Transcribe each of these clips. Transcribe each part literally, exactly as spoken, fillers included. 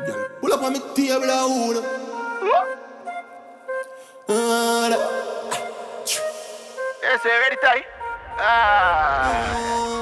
Girl, pull up on me table a hood. Yes, you ready, Ty? Ah.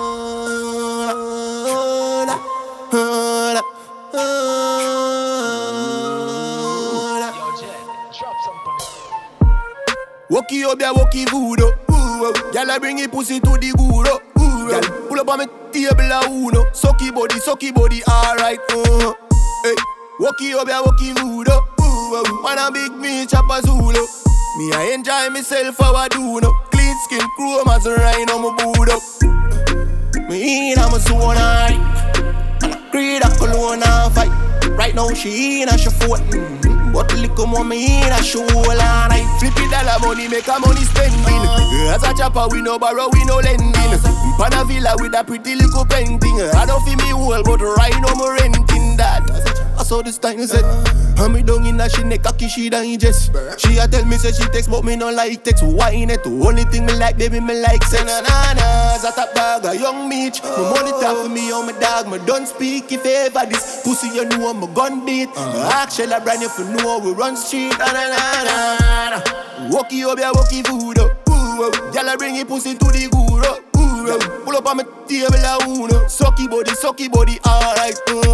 Walkie up there, walkie voodoo. Girl, I bring it pussy to the guru. Girl, pull up on me table a uno. Sucky body, sucky body, alright. Uh. Hey, walkie up there, walkie voodoo. Man a big me chopper Zulu. Me I enjoy myself how I do no. Clean skin, chrome as a rhino, my boot up. Me in I'm a zone alright. And I create a cologne and fight. Right now she in a she foot. Mm-hmm. But little more me in a show all night. Flip it dollar money, make a money spending. uh, As a chopper we no borrow, we no lending. Pan a villa with a pretty little painting. I don't feel me whole, but right now me renting that. I saw this time said and me down in a she neck cocky she digest. She a tell me say she text but me no like text. Wine it, the only thing me like baby me like sex. Na na na, as a top dog a young Mitch. My money talk for me on my dog. Me don't speak if ever this pussy you know I'm a gun beat. Actually I brand if you know we run street. Na na na na. Walkie up ya walkie voodoo. Girl I bring it pussy to the guru. Pull up on my table a uno. Sucky body, sucky body, alright.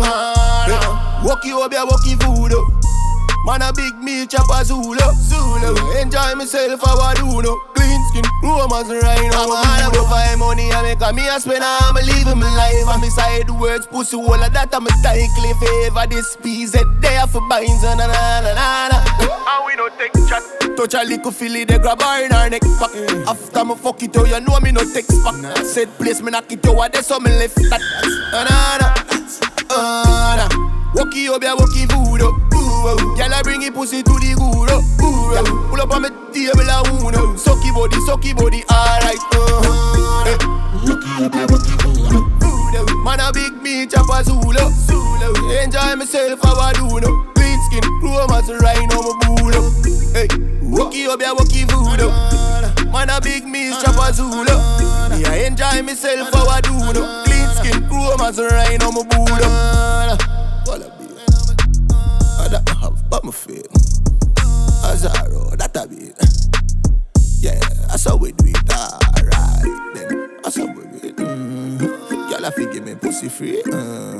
uh. Walkie up ya walkie voodoo. Man a big me chopper Zulu. Zulu. Enjoy myself how I do no. Clean skin, romance right now. I'm a hard to find money I make a me a spend. I'm living my life. I'm inside the words pussy all of that. I'm a tightly favor this piece that there for binds. Na na na na na. And we don't take chat. Touch a little filly, they grab her in her neck back. mm. After me fuck it out, you know me no text back. nah. Said place me knock it out, that's how me left that. Na na na, uh, nah. Walkie up ya walkie voodoo. Girl I bring it pussy to the guru. Girl, pull up on me table a uno. Sucky body, sucky body, alright. uh. hey. Walkie up ya walkie voodoo. Man a big me chopper Zulu. Enjoy myself how I do no. Clean skin, chrome as a rhino, my boot up. Hey, walkie up ya walkie voodoo. Man a big me chopper Zulu. Me I enjoy myself how I do no. Clean skin, chrome as a rhino, my boot up. What a beat. I that I have but my feet. Azaro, that a beat. Yeah, that's how we do it. Alright then, that's how we do it. Mm-hmm. Y'all have to give me pussy free. Uh.